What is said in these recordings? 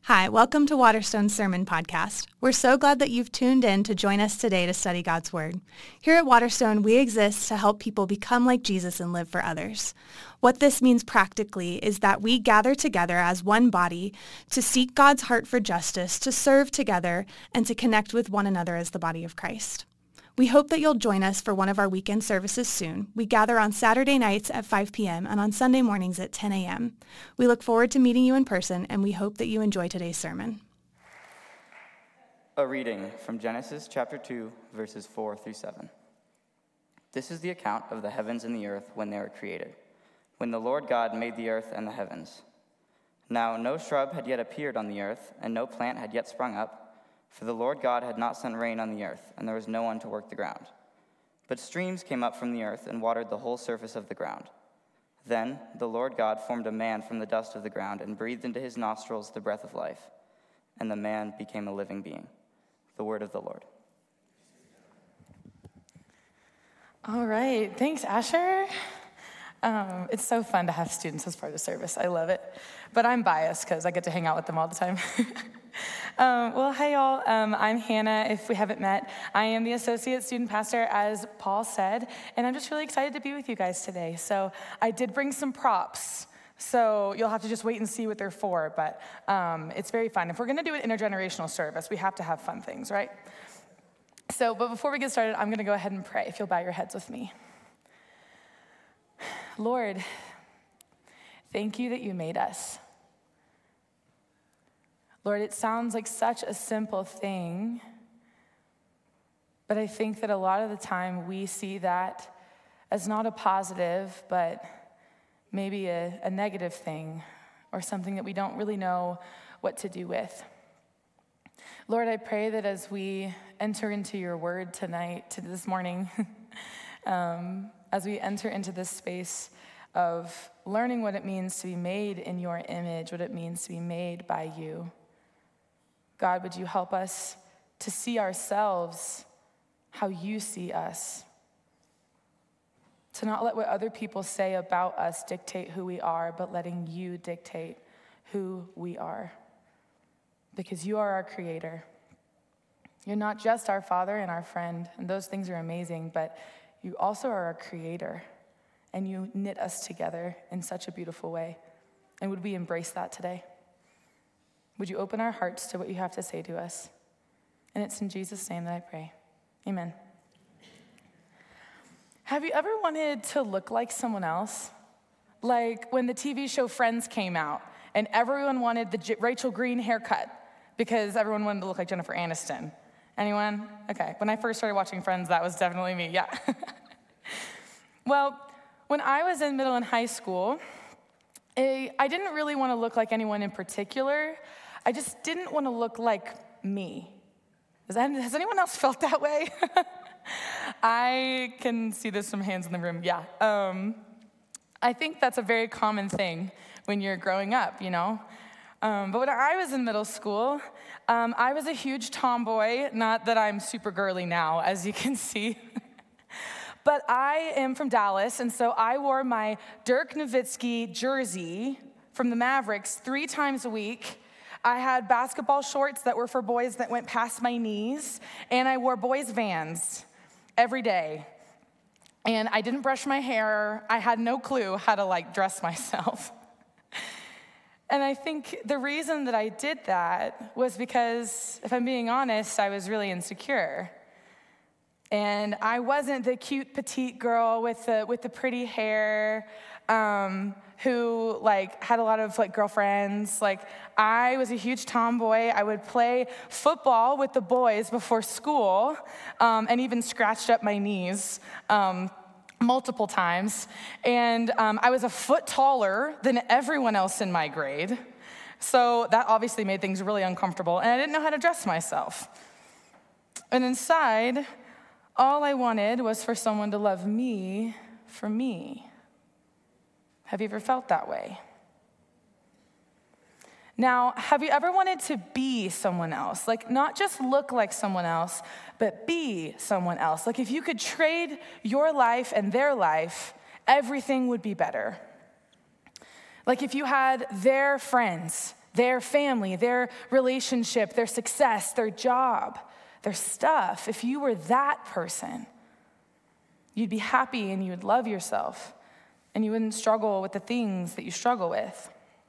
Hi, welcome to Waterstone's Sermon Podcast. We're so glad that you've tuned in to join us today to study God's Word. Here at Waterstone, we exist to help people become like Jesus and live for others. What this means practically is that we gather together as one body to seek God's heart for justice, to serve together, and to connect with one another as the body of Christ. We hope that you'll join us for one of our weekend services soon. We gather on Saturday nights at 5 p.m. and on Sunday mornings at 10 a.m. We look forward to meeting you in person, and we hope that you enjoy today's sermon. A reading from Genesis chapter 2, verses 4 through 7. This is the account of the heavens and the earth when they were created, when the Lord God made the earth and the heavens. Now no shrub had yet appeared on the earth, and no plant had yet sprung up, for the Lord God had not sent rain on the earth, and there was no one to work the ground. But streams came up from the earth and watered the whole surface of the ground. Then the Lord God formed a man from the dust of the ground and breathed into his nostrils the breath of life, and the man became a living being. The word of the Lord. All right, thanks, Asher. It's so fun to have students as part of the service. I love it. But I'm biased because I get to hang out with them all the time. Well, hi, y'all. I'm Hannah, if we haven't met. I am the associate student pastor, as Paul said, and I'm just really excited to be with you guys today. So I did bring some props, so you'll have to just wait and see what they're for, but it's very fun. If we're going to do an intergenerational service, we have to have fun things, right? But before we get started, I'm going to go ahead and pray, if you'll bow your heads with me. Lord, thank you that you made us. Lord, it sounds like such a simple thing, but I think that a lot of the time we see that as not a positive, but maybe a negative thing or something that we don't really know what to do with. Lord, I pray that as we enter into your word this morning, as we enter into this space of learning what it means to be made in your image, what it means to be made by you, God, would you help us to see ourselves how you see us? To not let what other people say about us dictate who we are, but letting you dictate who we are. Because you are our creator. You're not just our father and our friend, and those things are amazing, but you also are our creator, and you knit us together in such a beautiful way. And would we embrace that today? Would you open our hearts to what you have to say to us? And it's in Jesus' name that I pray. Amen. Have you ever wanted to look like someone else? Like when the TV show Friends came out and everyone wanted the Rachel Green haircut because everyone wanted to look like Jennifer Aniston. Anyone? Okay. When I first started watching Friends, that was definitely me. Yeah. Well, when I was in middle and high school, I didn't really want to look like anyone in particular. I just didn't want to look like me. Has anyone else felt that way? I can see there's some hands in the room. Yeah. I think that's a very common thing when you're growing up, you know. But when I was in middle school, I was a huge tomboy. Not that I'm super girly now, as you can see. But I am from Dallas, and so I wore my Dirk Nowitzki jersey from the Mavericks 3 times a week. I had basketball shorts that were for boys that went past my knees, and I wore boys' Vans every day. And I didn't brush my hair. I had no clue how to, dress myself. And I think the reason that I did that was because, if I'm being honest, I was really insecure. And I wasn't the cute petite girl with the pretty hair who had a lot of girlfriends. I was a huge tomboy. I would play football with the boys before school, and even scratched up my knees multiple times. And I was a foot taller than everyone else in my grade. So that obviously made things really uncomfortable, and I didn't know how to dress myself. And inside, all I wanted was for someone to love me for me. Have you ever felt that way? Now, have you ever wanted to be someone else? Not just look like someone else, but be someone else. If you could trade your life and their life, everything would be better. If you had their friends their family, their relationship, their success, their job, their stuff. If you were that person, you'd be happy and you would love yourself and you wouldn't struggle with the things that you struggle with.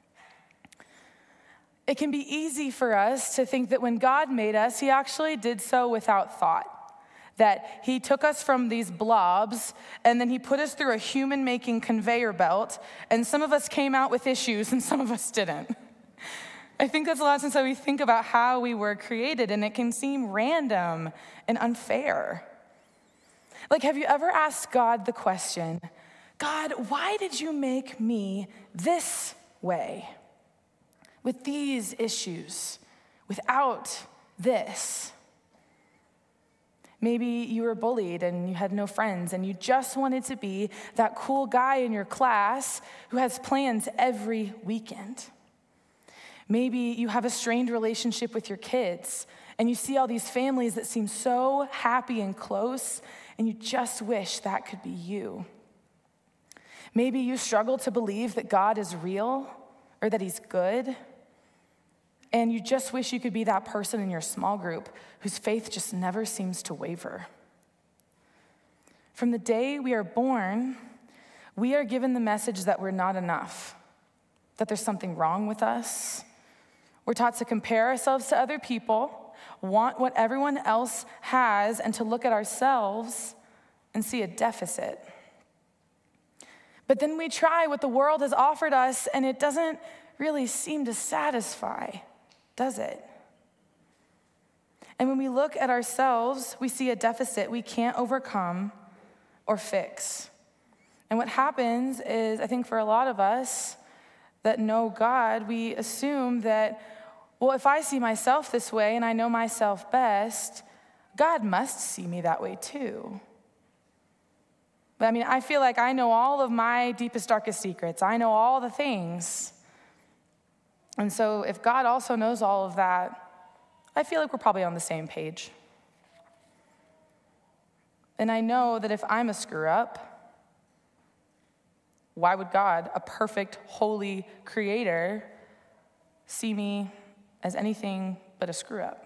It can be easy for us to think that when God made us, he actually did so without thought. That he took us from these blobs and then he put us through a human-making conveyor belt, and some of us came out with issues and some of us didn't. I think that's a lot of times how we think about how we were created, and it can seem random and unfair. Like, have you ever asked God the question, God, why did you make me this way? With these issues, without this. Maybe you were bullied and you had no friends and you just wanted to be that cool guy in your class who has plans every weekend. Maybe you have a strained relationship with your kids and you see all these families that seem so happy and close and you just wish that could be you. Maybe you struggle to believe that God is real or that he's good. And you just wish you could be that person in your small group whose faith just never seems to waver. From the day we are born, we are given the message that we're not enough, that there's something wrong with us. We're taught to compare ourselves to other people, want what everyone else has, and to look at ourselves and see a deficit. But then we try what the world has offered us, and it doesn't really seem to satisfy, does it? And when we look at ourselves, we see a deficit we can't overcome or fix. And what happens is, I think for a lot of us that know God, we assume that, well, if I see myself this way and I know myself best, God must see me that way too. But I feel like I know all of my deepest, darkest secrets. I know all the things. And so if God also knows all of that, I feel like we're probably on the same page. And I know that if I'm a screw up, why would God, a perfect, holy creator, see me as anything but a screw up?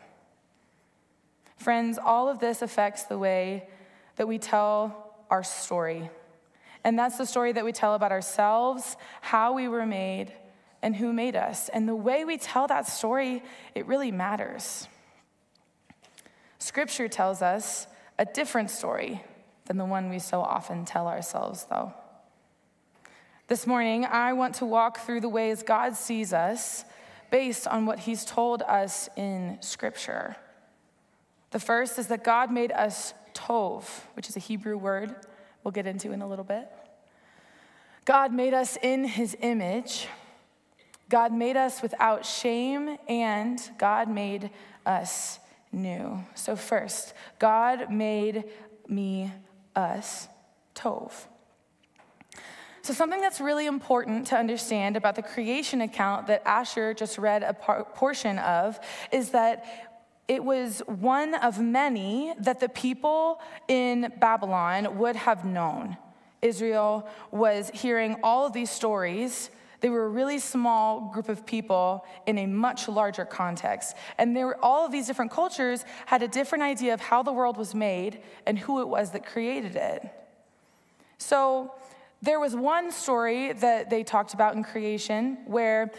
Friends, all of this affects the way that we tell our story. And that's the story that we tell about ourselves, how we were made, and who made us. And the way we tell that story, it really matters. Scripture tells us a different story than the one we so often tell ourselves, though. This morning, I want to walk through the ways God sees us based on what he's told us in Scripture. The first is that God made us tov, which is a Hebrew word we'll get into in a little bit. God made us in his image. God made us without shame, and God made us new. So first, God made us tov. So something that's really important to understand about the creation account that Asher just read a portion of is that it was one of many that the people in Babylon would have known. Israel was hearing all of these stories. They were a really small group of people in a much larger context. And all of these different cultures had a different idea of how the world was made and who it was that created it. So there was one story that they talked about in creation where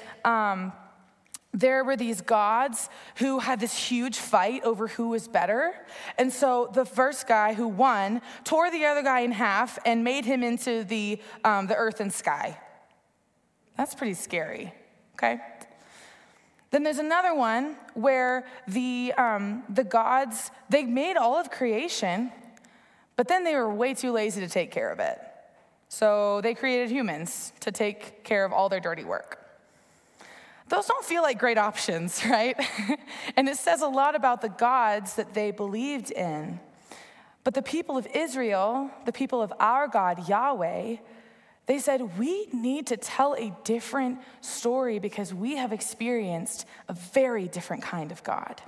there were these gods who had this huge fight over who was better. And so the first guy who won tore the other guy in half and made him into the earth and sky. That's pretty scary, okay? Then there's another one where the gods, they made all of creation, but then they were way too lazy to take care of it. So they created humans to take care of all their dirty work. Those don't feel like great options, right? And it says a lot about the gods that they believed in. But the people of Israel, the people of our God, Yahweh, they said, we need to tell a different story because we have experienced a very different kind of God.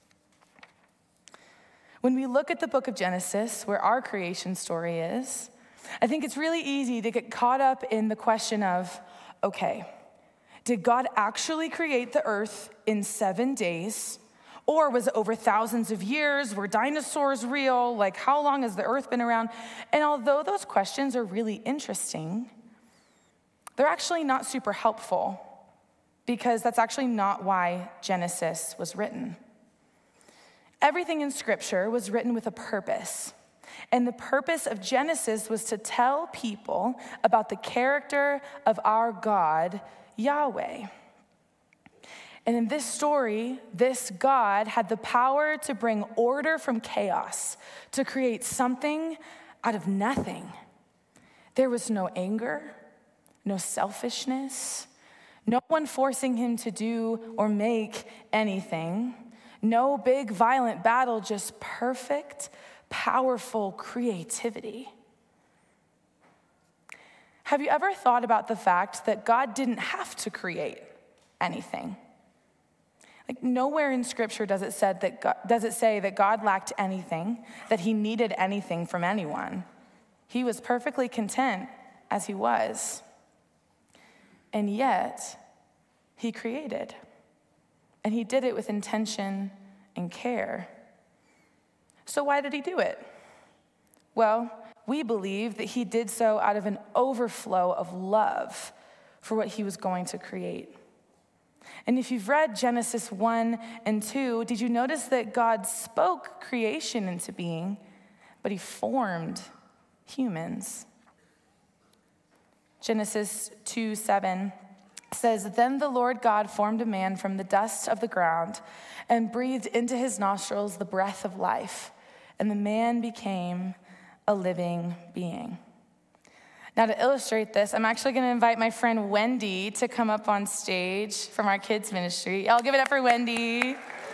When we look at the book of Genesis, where our creation story is, I think it's really easy to get caught up in the question of, okay, Did God actually create the earth in 7 days? Or was it over thousands of years? Were dinosaurs real? Like, how long has the earth been around? And although those questions are really interesting, they're actually not super helpful, because that's actually not why Genesis was written. Everything in Scripture was written with a purpose. And the purpose of Genesis was to tell people about the character of our God, Yahweh. And in this story, this God had the power to bring order from chaos, to create something out of nothing. There was no anger, no selfishness, no one forcing him to do or make anything, no big violent battle, just perfect, powerful creativity. Have you ever thought about the fact that God didn't have to create anything? Like, nowhere in Scripture does it say that God lacked anything, that he needed anything from anyone. He was perfectly content as he was. And yet, he created. And he did it with intention and care. So why did he do it? Well, we believe that he did so out of an overflow of love for what he was going to create. And if you've read Genesis 1 and 2, did you notice that God spoke creation into being, but he formed humans? Genesis 2:7 says, "Then the Lord God formed a man from the dust of the ground and breathed into his nostrils the breath of life, and the man became a living being." Now, to illustrate this, I'm actually going to invite my friend Wendy to come up on stage from our kids ministry. Y'all give it up for Wendy.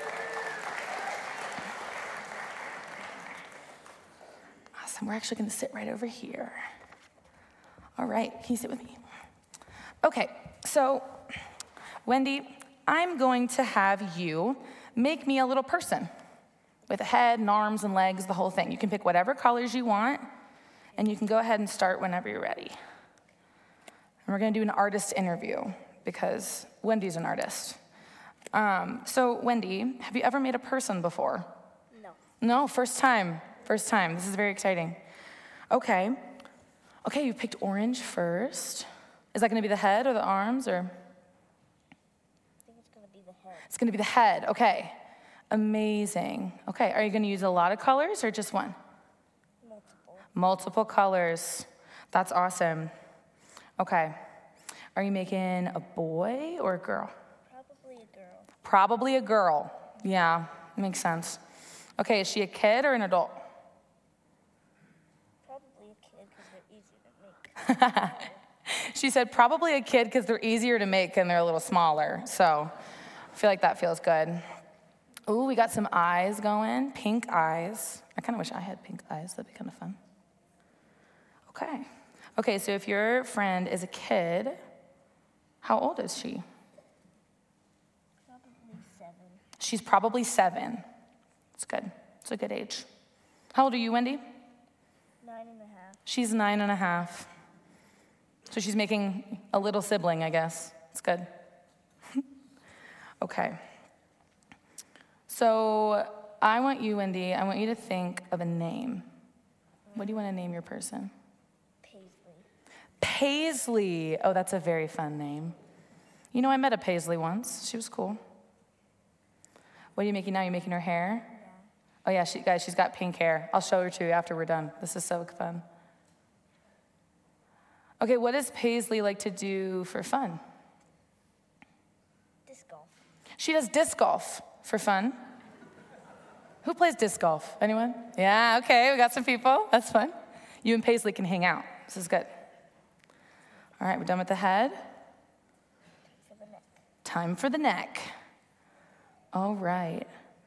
Awesome. We're actually going to sit right over here. All right. Can you sit with me? Okay. So, Wendy, I'm going to have you make me a little person with a head and arms and legs, the whole thing. You can pick whatever colors you want. And you can go ahead and start whenever you're ready. And we're going to do an artist interview because Wendy's an artist. So, Wendy, have you ever made a person before? No. No, first time. First time. This is very exciting. Okay. Okay, you picked orange first. Is that going to be the head or the arms or? I think it's going to be the head. It's going to be the head. Okay. Amazing. Okay, are you going to use a lot of colors or just one? Multiple colors. That's awesome. Okay. Are you making a boy or a girl? Probably a girl. Probably a girl. Yeah, makes sense. Okay, is she a kid or an adult? Probably a kid because they're easy to make. She said probably a kid because they're easier to make and they're a little smaller. So I feel like that feels good. Ooh, we got some eyes going. Pink eyes. I kind of wish I had pink eyes. That'd be kind of fun. Okay. Okay, so if your friend is a kid, how old is she? Probably 7. She's probably 7. That's good. It's a good age. How old are you, Wendy? 9.5. She's 9.5. So she's making a little sibling, I guess. It's good. Okay. So I want you, Wendy, I want you to think of a name. What do you want to name your person? Paisley. Oh, that's a very fun name. You know, I met a Paisley once. She was cool. What are you making now? You making her hair? Yeah. Oh, yeah, guys, she's got pink hair. I'll show her to you after we're done. This is so fun. Okay, what does Paisley like to do for fun? Disc golf. She does disc golf for fun. Who plays disc golf? Anyone? Yeah, okay, we got some people. That's fun. You and Paisley can hang out. This is good. All right, we're done with the head. For the neck. Time for the neck. All right.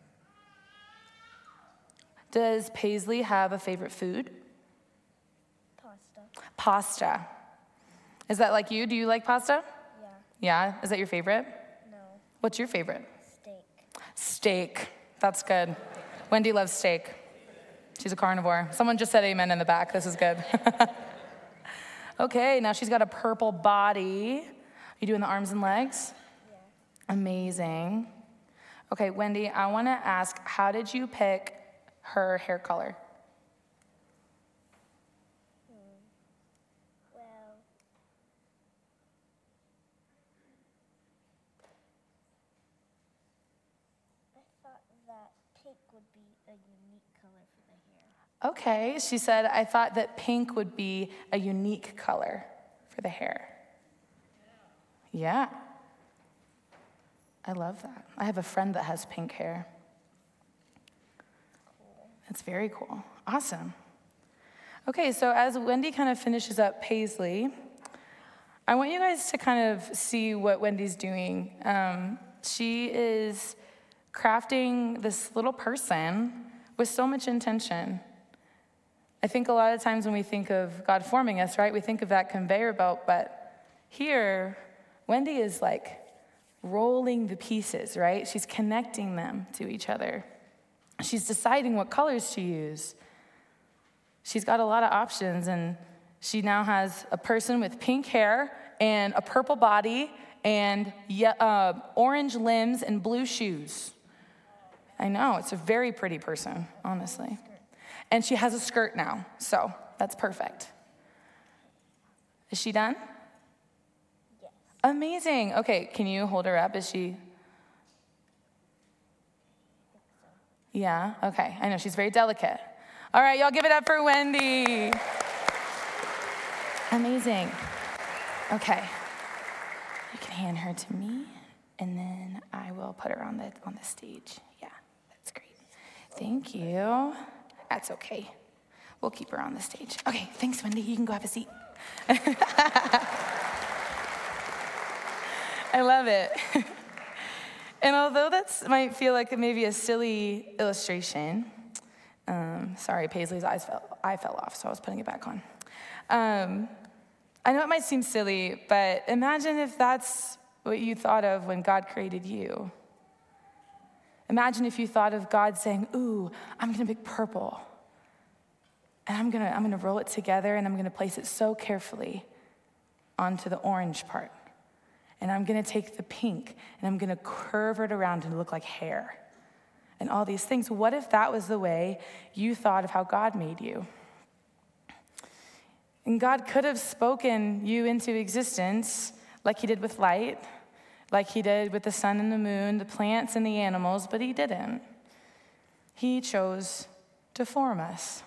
Does Paisley have a favorite food? Pasta. Pasta. Is that like you? Do you like pasta? Yeah. Yeah? Is that your favorite? No. What's your favorite? Steak. Steak. That's good. Wendy loves steak. She's a carnivore. Someone just said amen in the back. This is good. Okay, now she's got a purple body. You doing the arms and legs? Yeah. Amazing. Okay, Wendy, I want to ask, how did you pick her hair color? Well, I thought that pink would be a unique color for the hair. Okay, she said, I thought that pink would be a unique color for the hair. Yeah. I love that. I have a friend that has pink hair. That's very cool. Awesome. Okay, so as Wendy kind of finishes up Paisley, I want you guys to kind of see what Wendy's doing. She is crafting this little person with so much intention. I think a lot of times when we think of God forming us, right, we think of that conveyor belt, but here, Wendy is like rolling the pieces, right? She's connecting them to each other. She's deciding what colors to use. She's got a lot of options, and she now has a person with pink hair and a purple body and orange limbs and blue shoes. I know, it's a very pretty person, honestly. And she has a skirt now, so that's perfect. Is she done? Yes. Amazing. Okay, can you hold her up? Is she? Yeah, okay. I know, she's very delicate. All right, y'all give it up for Wendy. Amazing. Okay. You can hand her to me, and then I will put her on the stage. Yeah, that's great. Thank you. That's okay. We'll keep her on the stage. Okay, thanks, Wendy. You can go have a seat. I love it. And although that might feel like maybe a silly illustration, sorry, Paisley's eye fell off, so I was putting it back on. I know it might seem silly, but imagine if that's what you thought of when God created you. Imagine if you thought of God saying, ooh, I'm gonna pick purple, and I'm gonna roll it together, and I'm gonna place it so carefully onto the orange part. And I'm gonna take the pink, and I'm gonna curve it around to look like hair. And all these things. What if that was the way you thought of how God made you? And God could have spoken you into existence like he did with light, like he did with the sun and the moon, the plants and the animals, but he didn't. He chose to form us.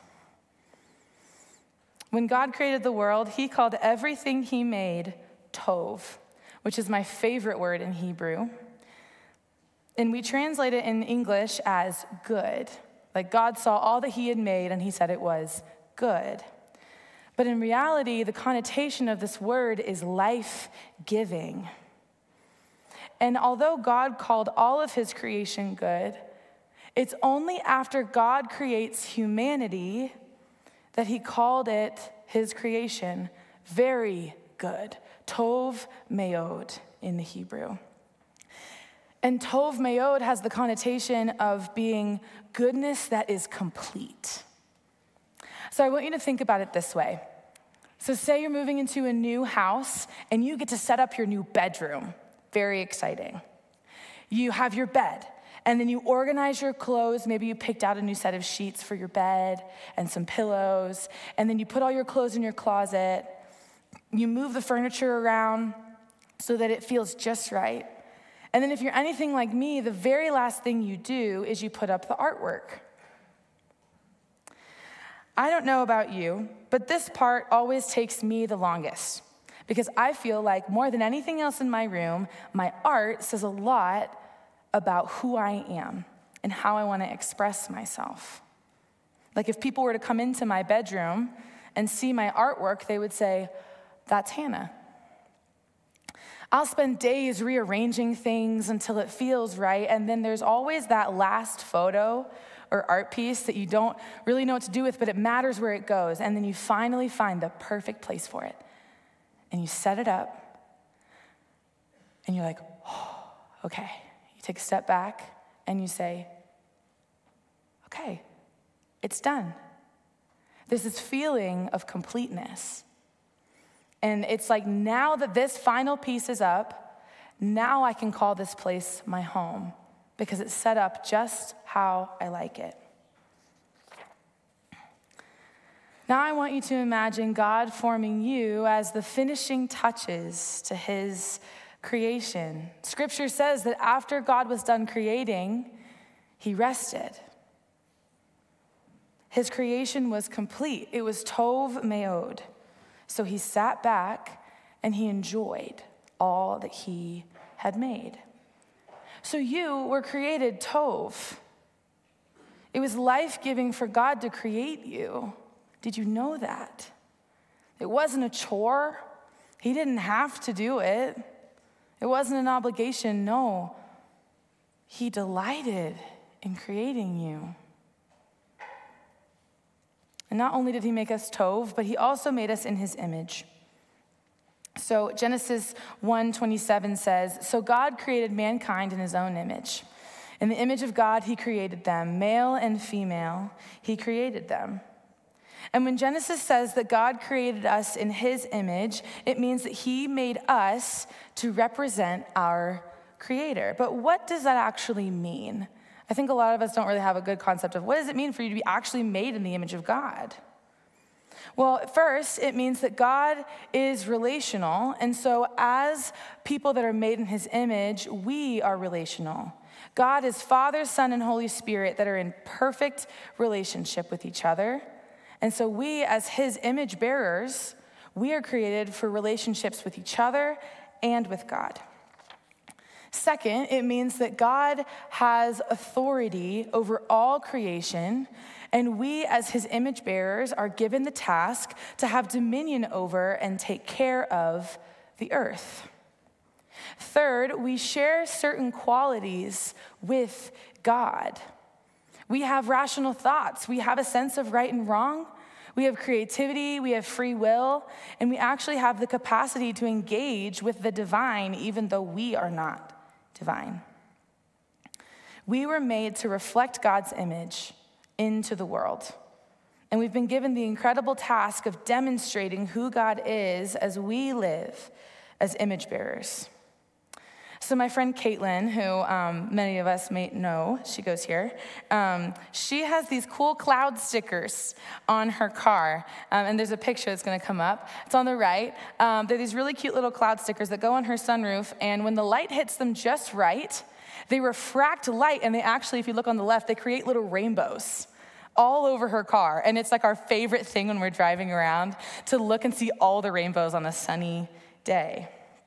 When God created the world, he called everything he made tov, which is my favorite word in Hebrew. And we translate it in English as good. Like God saw all that he had made and he said it was good. But in reality, the connotation of this word is life-giving. And although God called all of his creation good, it's only after God creates humanity that he called it, his creation, very good. Tov meod in the Hebrew. And Tov meod has the connotation of being goodness that is complete. So I want you to think about it this way. So say you're moving into a new house and you get to set up your new bedroom. Very exciting. You have your bed, and then you organize your clothes. Maybe you picked out a new set of sheets for your bed and some pillows, and then you put all your clothes in your closet. You move the furniture around so that it feels just right. And then if you're anything like me, the very last thing you do is you put up the artwork. I don't know about you, but this part always takes me the longest because I feel like more than anything else in my room, my art says a lot about who I am and how I want to express myself. Like if people were to come into my bedroom and see my artwork, they would say, that's Hannah. I'll spend days rearranging things until it feels right, and then there's always that last photo or art piece that you don't really know what to do with, but it matters where it goes, and then you finally find the perfect place for it. And you set it up, and you're like, oh, okay. You take a step back, and you say, okay, it's done. There's this feeling of completeness. And it's like, now that this final piece is up, now I can call this place my home because it's set up just how I like it. Now I want you to imagine God forming you as the finishing touches to his creation. Scripture says that after God was done creating, he rested. His creation was complete. It was tov meod. So he sat back and he enjoyed all that he had made. So you were created tov. It was life-giving for God to create you. Did you know that? It wasn't a chore. He didn't have to do it. It wasn't an obligation. No, he delighted in creating you. And not only did he make us tov, but he also made us in his image. So Genesis 1:27 says, "So God created mankind in his own image. In the image of God, he created them. Male and female, he created them." And when Genesis says that God created us in his image, it means that he made us to represent our creator. But what does that actually mean? I think a lot of us don't really have a good concept of what does it mean for you to be actually made in the image of God? Well, first, it means that God is relational. And so as people that are made in his image, we are relational. God is Father, Son, and Holy Spirit that are in perfect relationship with each other. And so we, as his image bearers, we are created for relationships with each other and with God. Second, it means that God has authority over all creation, and we, as his image bearers, are given the task to have dominion over and take care of the earth. Third, we share certain qualities with God. We have rational thoughts. We have a sense of right and wrong. We have creativity. We have free will. And we actually have the capacity to engage with the divine, even though we are not divine. We were made to reflect God's image into the world. And we've been given the incredible task of demonstrating who God is as we live as image bearers. So my friend Caitlin, who many of us may know, she goes here, she has these cool cloud stickers on her car. And there's a picture that's gonna come up. It's on the right. They're these really cute little cloud stickers that go on her sunroof. And when the light hits them just right, they refract light. And they actually, if you look on the left, they create little rainbows all over her car. And it's like our favorite thing when we're driving around, to look and see all the rainbows on a sunny day.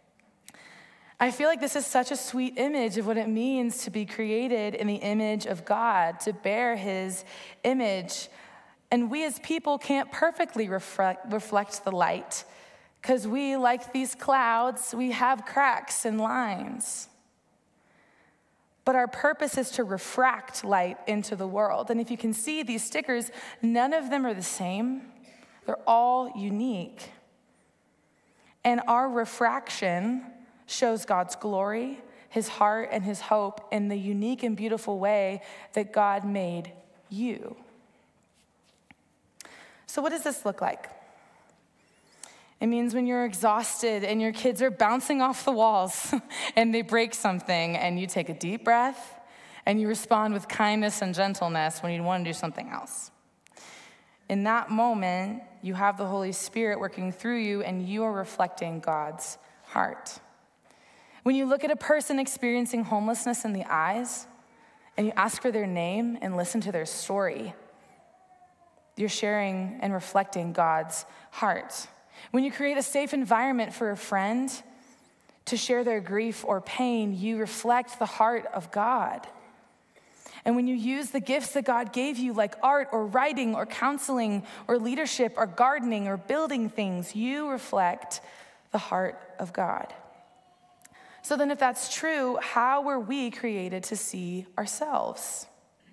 I feel like this is such a sweet image of what it means to be created in the image of God, to bear his image. And we as people can't perfectly reflect the light because we, like these clouds, we have cracks and lines. But our purpose is to refract light into the world. And if you can see these stickers, none of them are the same. They're all unique. And our refraction shows God's glory, his heart, and his hope in the unique and beautiful way that God made you. So what does this look like? It means when you're exhausted and your kids are bouncing off the walls and they break something, and you take a deep breath and you respond with kindness and gentleness when you want to do something else. In that moment, you have the Holy Spirit working through you, and you are reflecting God's heart. When you look at a person experiencing homelessness in the eyes and you ask for their name and listen to their story, you're sharing and reflecting God's heart. When you create a safe environment for a friend to share their grief or pain, you reflect the heart of God. And when you use the gifts that God gave you, like art or writing or counseling or leadership or gardening or building things, you reflect the heart of God. So then if that's true, how were we created to see ourselves?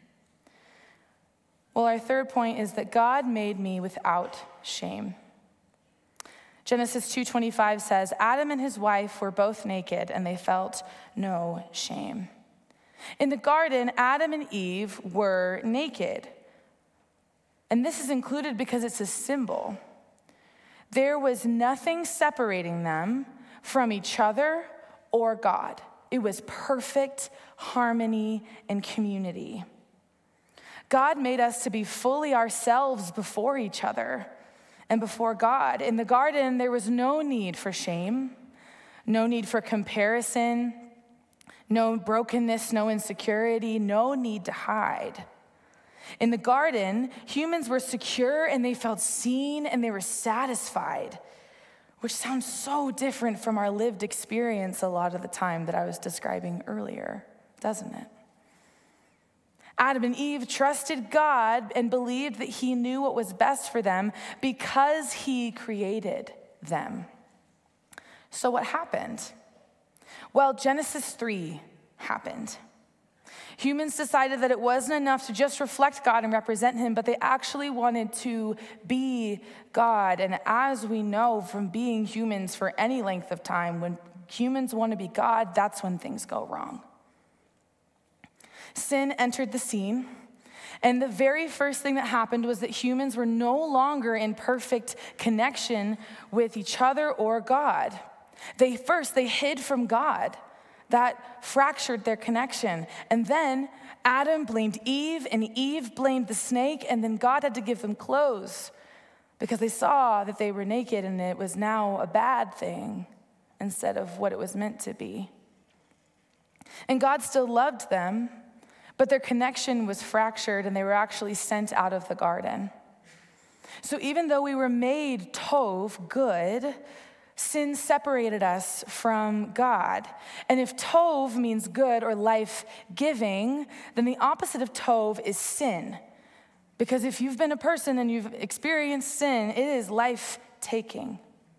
Well, our third point is that God made me without shame. Genesis 2:25 says, Adam and his wife were both naked, and they felt no shame. In the garden, Adam and Eve were naked. And this is included because it's a symbol. There was nothing separating them from each other or God. It was perfect harmony and community. God made us to be fully ourselves before each other and before God. In the garden, there was no need for shame, no need for comparison, no brokenness, no insecurity, no need to hide. In the garden, humans were secure and they felt seen and they were satisfied, which sounds so different from our lived experience a lot of the time that I was describing earlier, doesn't it? Adam and Eve trusted God and believed that he knew what was best for them because he created them. So what happened? Well, Genesis 3 happened. Humans decided that it wasn't enough to just reflect God and represent him, but they actually wanted to be God. And as we know from being humans for any length of time, when humans want to be God, that's when things go wrong. Sin entered the scene, and the very first thing that happened was that humans were no longer in perfect connection with each other or God. They hid from God. That fractured their connection. And then Adam blamed Eve, and Eve blamed the snake, and then God had to give them clothes because they saw that they were naked and it was now a bad thing instead of what it was meant to be. And God still loved them, but their connection was fractured and they were actually sent out of the garden. So even though we were made tov, good, sin separated us from God. And if tov means good or life-giving, then the opposite of tov is sin. Because if you've been a person and you've experienced sin, it is life-taking.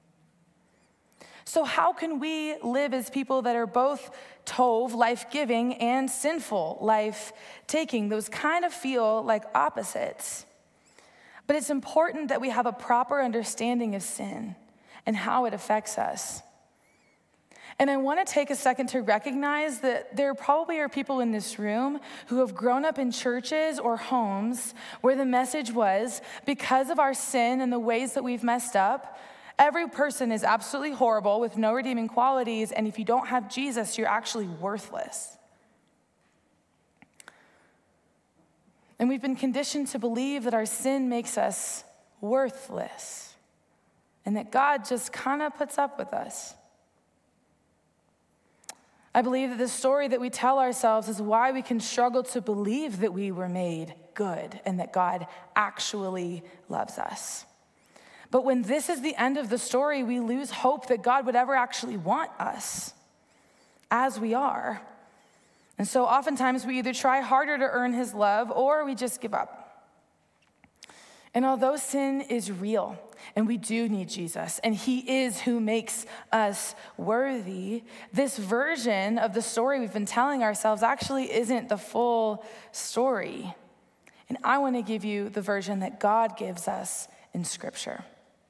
So how can we live as people that are both tov, life-giving, and sinful, life-taking? Those kind of feel like opposites. But it's important that we have a proper understanding of sin and how it affects us. And I want to take a second to recognize that there probably are people in this room who have grown up in churches or homes where the message was, because of our sin and the ways that we've messed up, every person is absolutely horrible with no redeeming qualities, and if you don't have Jesus, you're actually worthless. And we've been conditioned to believe that our sin makes us worthless, and that God just kind of puts up with us. I believe that the story that we tell ourselves is why we can struggle to believe that we were made good and that God actually loves us. But when this is the end of the story, we lose hope that God would ever actually want us as we are. And so oftentimes we either try harder to earn his love or we just give up. And although sin is real, and we do need Jesus, and he is who makes us worthy, this version of the story we've been telling ourselves actually isn't the full story. And I want to give you the version that God gives us in Scripture.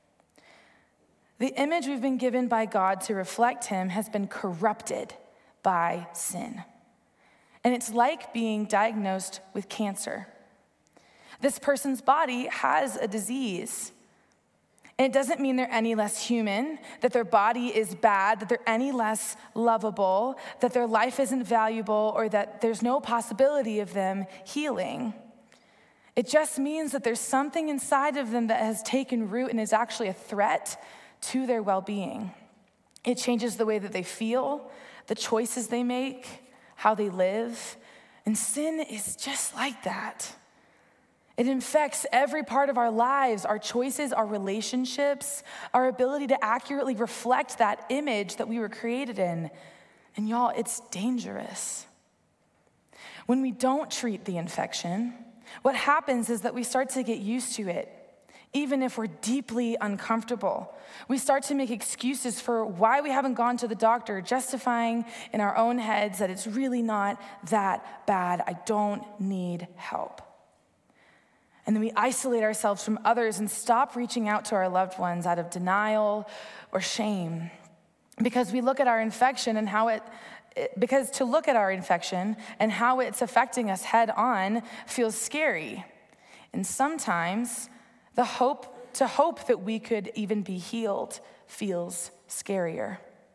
The image we've been given by God to reflect him has been corrupted by sin. And it's like being diagnosed with cancer. This person's body has a disease. And it doesn't mean they're any less human, that their body is bad, that they're any less lovable, that their life isn't valuable, or that there's no possibility of them healing. It just means that there's something inside of them that has taken root and is actually a threat to their well-being. It changes the way that they feel, the choices they make, how they live. And sin is just like that. It infects every part of our lives, our choices, our relationships, our ability to accurately reflect that image that we were created in. And y'all, it's dangerous. When we don't treat the infection, what happens is that we start to get used to it, even if we're deeply uncomfortable. We start to make excuses for why we haven't gone to the doctor, justifying in our own heads that it's really not that bad. I don't need help. And then we isolate ourselves from others and stop reaching out to our loved ones out of denial or shame. Because we look at our infection and because to look at our infection and how it's affecting us head on feels scary. And sometimes the hope to hope that we could even be healed feels scarier.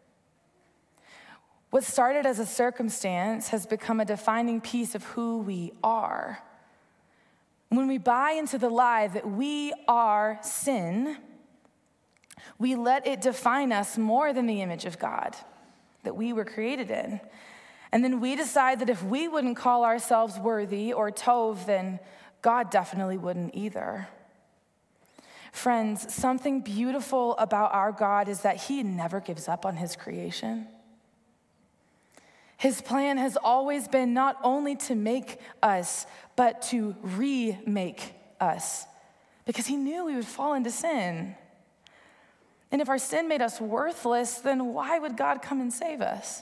What started as a circumstance has become a defining piece of who we are. When we buy into the lie that we are sin, we let it define us more than the image of God that we were created in. And then we decide that if we wouldn't call ourselves worthy or tov, then God definitely wouldn't either. Friends, something beautiful about our God is that he never gives up on his creation. His plan has always been not only to make us, but to remake us, because he knew we would fall into sin. And if our sin made us worthless, then why would God come and save us?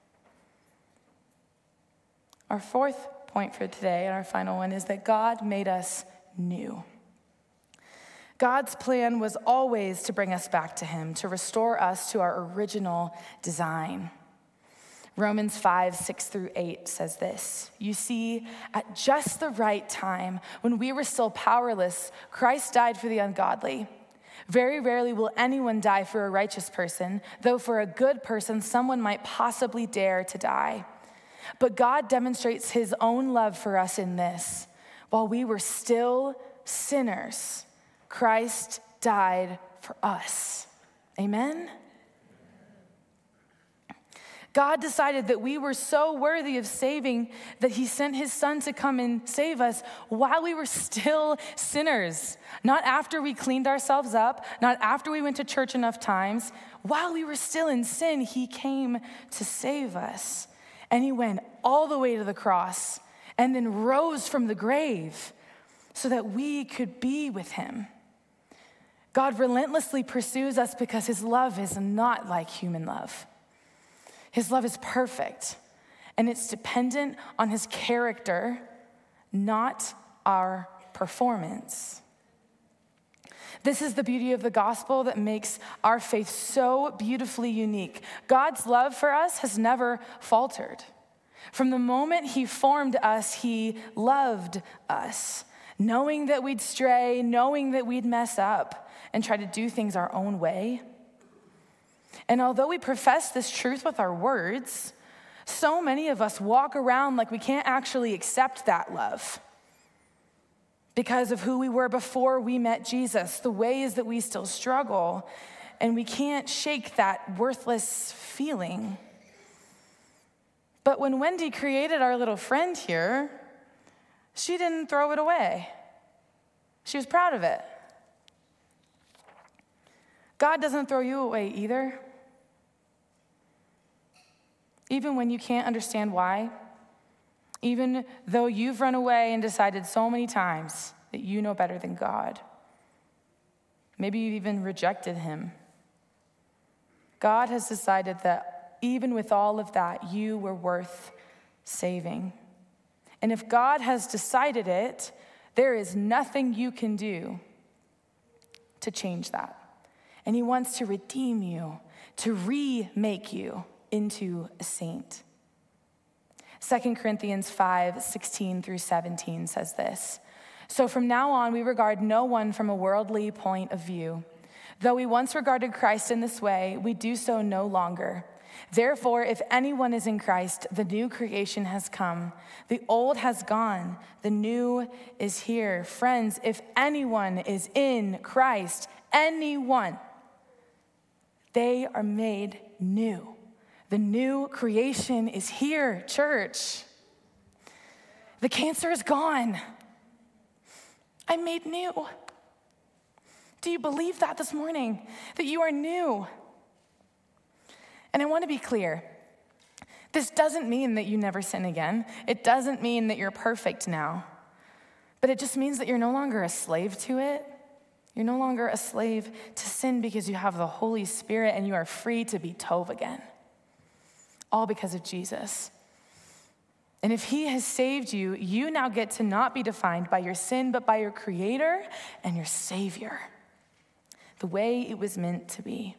Our fourth point for today, and our final one, is that God made us new. God's plan was always to bring us back to him, to restore us to our original design. Romans 5:6-8 says this: "You see, at just the right time, when we were still powerless, Christ died for the ungodly. Very rarely will anyone die for a righteous person, though for a good person, someone might possibly dare to die. But God demonstrates his own love for us in this: while we were still sinners, Christ died for us." Amen? God decided that we were so worthy of saving that he sent his son to come and save us while we were still sinners. Not after we cleaned ourselves up, not after we went to church enough times. While we were still in sin, he came to save us. And he went all the way to the cross and then rose from the grave so that we could be with him. God relentlessly pursues us because his love is not like human love. His love is perfect, and it's dependent on his character, not our performance. This is the beauty of the gospel that makes our faith so beautifully unique. God's love for us has never faltered. From the moment he formed us, he loved us, knowing that we'd stray, knowing that we'd mess up and try to do things our own way. And although we profess this truth with our words, so many of us walk around like we can't actually accept that love because of who we were before we met Jesus, the ways that we still struggle, and we can't shake that worthless feeling. But when Wendy created our little friend here, she didn't throw it away. She was proud of it. God doesn't throw you away either. Even when you can't understand why, even though you've run away and decided so many times that you know better than God. Maybe you've even rejected him. God has decided that even with all of that, you were worth saving. And if God has decided it, there is nothing you can do to change that. And he wants to redeem you, to remake you into a saint. 2 Corinthians 5:16-17 says this: "So from now on, we regard no one from a worldly point of view. Though we once regarded Christ in this way, we do so no longer. Therefore, if anyone is in Christ, the new creation has come. The old has gone, the new is here." Friends, if anyone is in Christ, anyone, they are made new. The new creation is here, church. The cancer is gone. I'm made new. Do you believe that this morning? That you are new? And I want to be clear. This doesn't mean that you never sin again. It doesn't mean that you're perfect now. But it just means that you're no longer a slave to it. You're no longer a slave to sin because you have the Holy Spirit and you are free to be tov again. All because of Jesus. And if he has saved you, you now get to not be defined by your sin, but by your Creator and your Savior, the way it was meant to be.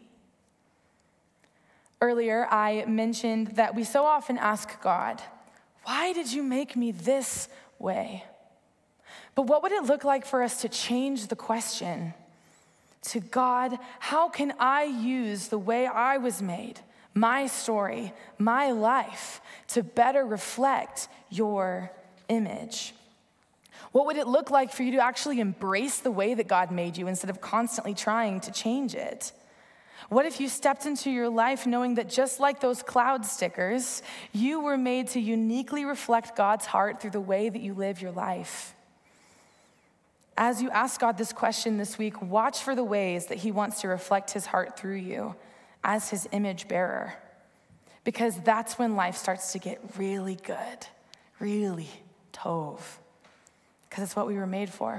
Earlier, I mentioned that we so often ask God, why did you make me this way? But what would it look like for us to change the question to God, how can I use the way I was made, my story, my life, to better reflect your image? What would it look like for you to actually embrace the way that God made you instead of constantly trying to change it? What if you stepped into your life knowing that just like those cloud stickers, you were made to uniquely reflect God's heart through the way that you live your life? As you ask God this question this week, watch for the ways that he wants to reflect his heart through you as his image bearer. Because that's when life starts to get really good, really tov. Because it's what we were made for.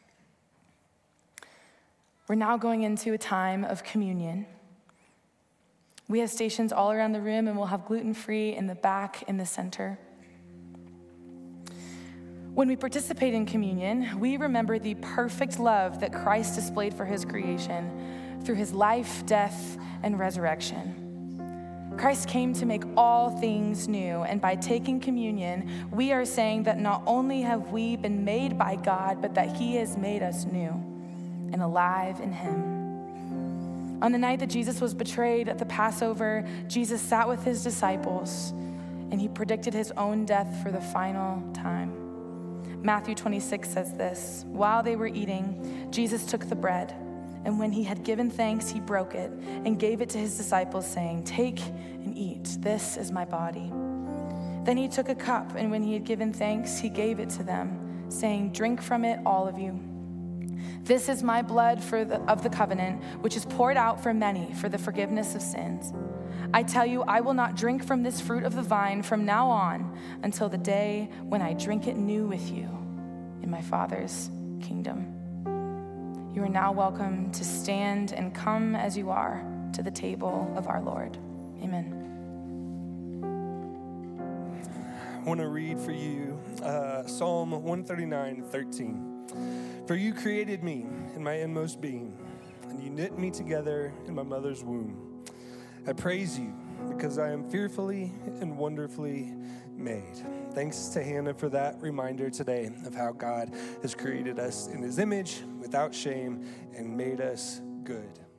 We're now going into a time of communion. We have stations all around the room, and we'll have gluten-free in the back, in the center. When we participate in communion, we remember the perfect love that Christ displayed for his creation through his life, death, and resurrection. Christ came to make all things new, and by taking communion, we are saying that not only have we been made by God, but that he has made us new and alive in him. On the night that Jesus was betrayed at the Passover, Jesus sat with his disciples, and he predicted his own death for the final time. Matthew 26 says this: while they were eating, Jesus took the bread, and when he had given thanks, he broke it and gave it to his disciples, saying, "Take and eat. This is my body." Then he took a cup, and when he had given thanks, he gave it to them, saying, "Drink from it, all of you. This is my blood of the covenant, which is poured out for many for the forgiveness of sins. I tell you, I will not drink from this fruit of the vine from now on until the day when I drink it new with you in my Father's kingdom." You are now welcome to stand and come as you are to the table of our Lord. Amen. I want to read for you Psalm 139:13. "For you created me in my inmost being, and you knit me together in my mother's womb. I praise you because I am fearfully and wonderfully made." Thanks to Hannah for that reminder today of how God has created us in his image without shame and made us good.